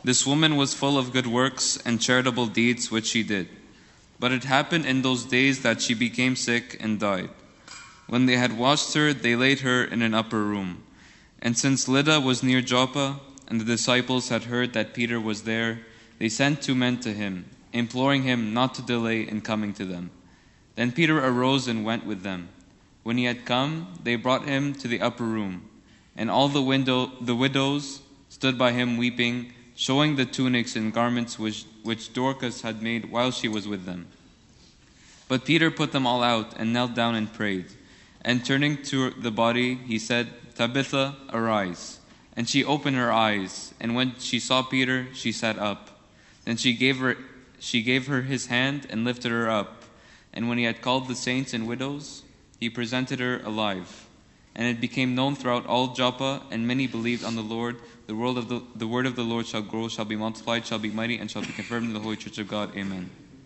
This woman was full of good works and charitable deeds which she did. But it happened in those days that she became sick and died. When they had washed her, they laid her in an upper room. And since Lydda was near Joppa, and the disciples had heard that Peter was there, they sent 2 men to him, imploring him not to delay in coming to them. Then Peter arose and went with them. When he had come, they brought him to the upper room, and all the widows stood by him weeping, showing the tunics and garments which Dorcas had made while she was with them. But Peter put them all out and knelt down and prayed. And turning to the body, he said, "Tabitha, arise." And she opened her eyes, and when she saw Peter, she sat up. Then she gave her his hand and lifted her up. And when he had called the saints and widows, he presented her alive. And it became known throughout all Joppa, and many believed on the Lord. The word of the Lord shall grow, shall be multiplied, shall be mighty, and shall be confirmed in the Holy Church of God. Amen.